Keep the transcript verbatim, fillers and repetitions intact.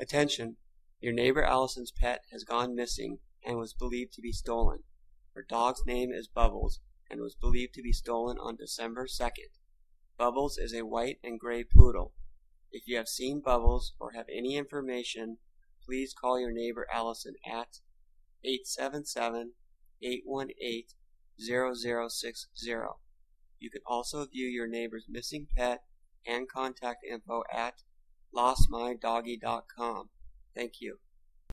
Attention! Your neighbor Allison's pet has gone missing and was believed to be stolen. Her dog's name is Bubbles and was believed to be stolen on December second. Bubbles is a white and gray poodle. If you have seen Bubbles or have any information, please call your neighbor Allison at eight seven seven, eight one eight, zero zero six zero. You can also view your neighbor's missing pet and contact info at lost my doggy dot com. Thank you.